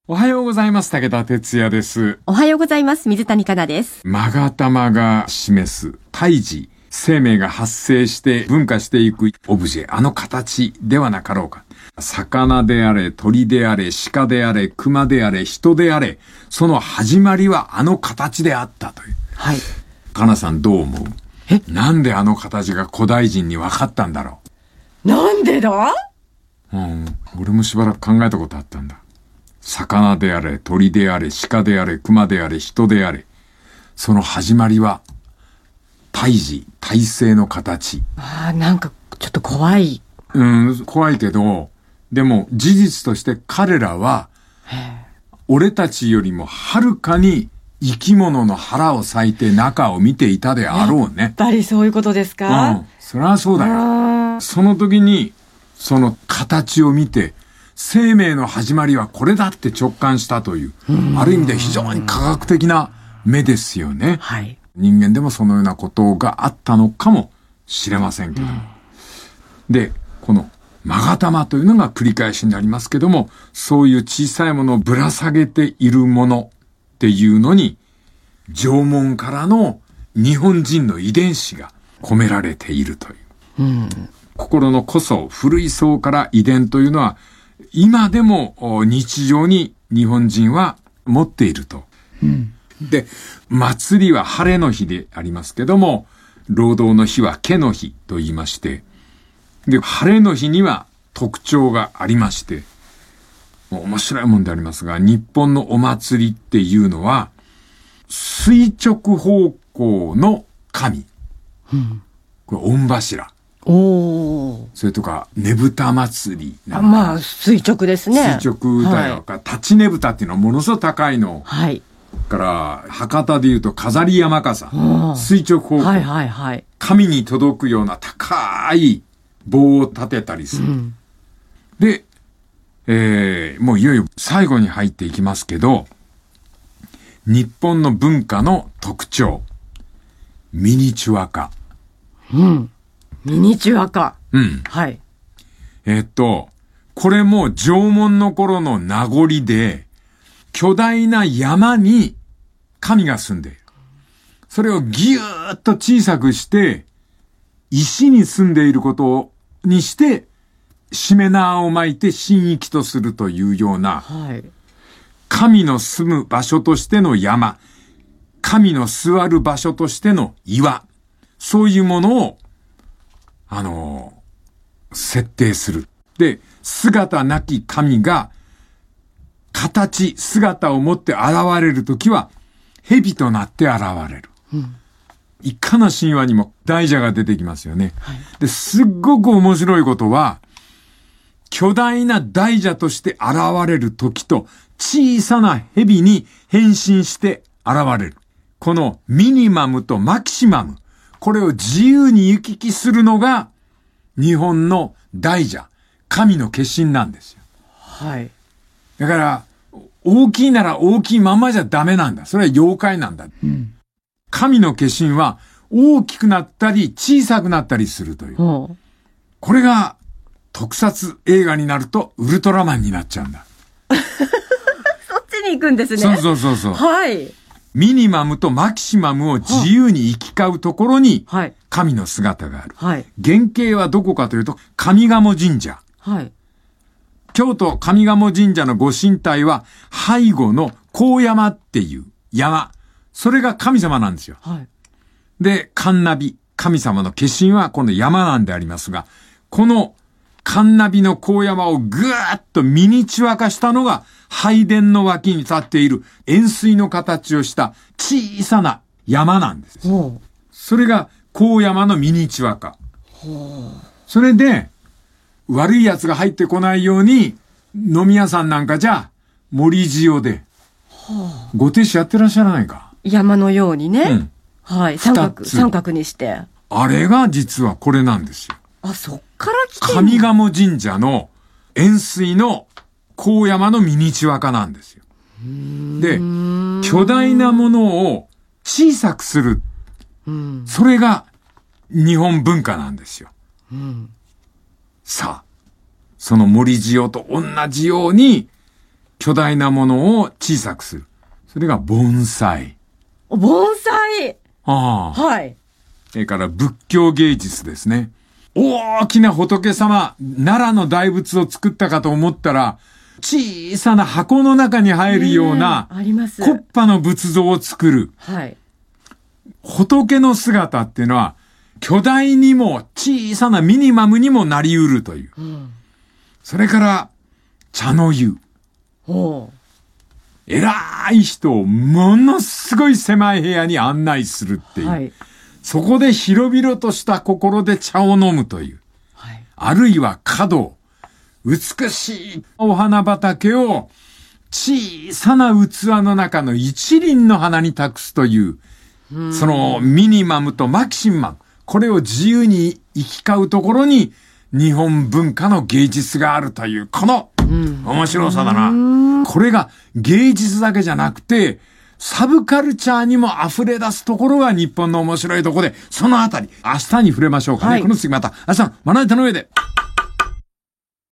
おはようございます。武田哲也です。 おはようございます。水谷香奈です。 勾玉が示す胎児、生命が発生して分化していくオブジェ、あの形ではなかろうか。魚であれ、鳥であれ、鹿であれ、熊であれ、人であれ、その始まりはあの形であったという。 はい。 香奈さんどう思う？なんであの形が古代人に分かったんだろう。なんでだ？ 俺もしばらく考えたことあったんだ。魚であれ、鳥であれ、鹿であれ、熊であれ、人であれ。その始まりは、胎児、胎生の形。 なんか、ちょっと怖い。 怖いけど、でも、事実として彼らは、俺たちよりもはるかに生き物の腹を裂いて中を見ていたであろうね。 やっぱりそういうことですか？ そりゃそうだよ。その時に、その形を見て、生命の始まりはこれだって直感したという、ある意味で非常に科学的な目ですよね。 はい。 人間でもそのようなことがあったのかもしれませんけど。で、この勾玉というのが繰り返しになりますけども、そういう小さいものをぶら下げているものっていうのに、縄文からの日本人の遺伝子が込められているという。心のこそ古い層から遺伝というのは、今でも日常に日本人は持っていると。で、祭りは晴れの日でありますけども、労働の日は毛の日と言いまして、で、晴れの日には特徴がありまして、面白いもんでありますが、日本のお祭りっていうのは、垂直方向の神。これ、御柱。それとか、ねぶた祭り。 垂直ですね。 垂直だよ。立ちねぶたっていうのはものすごく高いの。 はい。 から、博多で言うと飾り山笠。垂直方向。 はい。 神に届くような高い棒を立てたりする。で、もういよいよ最後に入っていきますけど、日本の文化の特徴。ミニチュア化。 ミニチュア化。はい。 これも縄文の頃の名残で、巨大な山に神が住んでいる。それをぎゅーっと小さくして、石に住んでいることにして、しめ縄を巻いて神域とするというような、神の住む場所としての山、神の座る場所としての岩、そういうものを設定する。で、姿なき神が、姿を持って現れるときは、蛇となって現れる。いかな神話にも大蛇が出てきますよね。で、すっごく面白いことは、巨大な大蛇として現れるときと、小さな蛇に変身して現れる。このミニマムとマキシマム。これを自由に行き来するのが日本の大蛇、神の化身なんですよ。 はい。 だから、大きいなら大きいままじゃダメなんだ。それは妖怪なんだ。神の化身は大きくなったり小さくなったりするという。これが特撮映画になるとウルトラマンになっちゃうんだ。 そっちに行くんですね。 そう。 はい。 ミニマムとマキシマムを自由に行き交うところに、神の姿がある。原型はどこかというと、上賀茂神社。京都上賀茂神社のご神体は、背後の高山っていう山。それが神様なんですよ。で、神ナビ、神様の化身はこの山なんでありますが、この神ナビの高山をぐーっとミニチュア化したのが、拝殿の脇に立っている円錐の形をした小さな山なんです。それが高山のミニチュア化。それで悪い奴が入ってこないように飲み屋さんなんかじゃ森塩でご亭主やってらっしゃらないか。 山のようにね。三角にして。 あれが実はこれなんですよ。 そっから来てる。 上賀茂神社の円錐の高山のミニチュア化なんですよ。で、巨大なものを小さくする。それが日本文化なんですよ。さあ、その森塩と同じように、 巨大なものを小さくする。それが盆栽。 盆栽。 ああ。 はい。 それから仏教芸術ですね。大きな仏様、奈良の大仏を作ったかと思ったら、小さな箱の中に入るような、 あります。 木っ端の仏像を作る。 はい。 仏の姿っていうのは、巨大にも小さなミニマムにもなり得るという。それから、茶の湯。偉い人をものすごい狭い部屋に案内するっていう。はい、そこで広々とした心で茶を飲むという。はい、あるいは華道。美しいお花畑を小さな器の中の一輪の花に託すという、そのミニマムとマキシマム。これを自由に行き交うところに日本文化の芸術があるという、この面白さだな。これが芸術だけじゃなくて、サブカルチャーにも溢れ出すところが日本の面白いところで、そのあたり、明日に触れましょうかね。はい、この次また、明日のまな板の上で。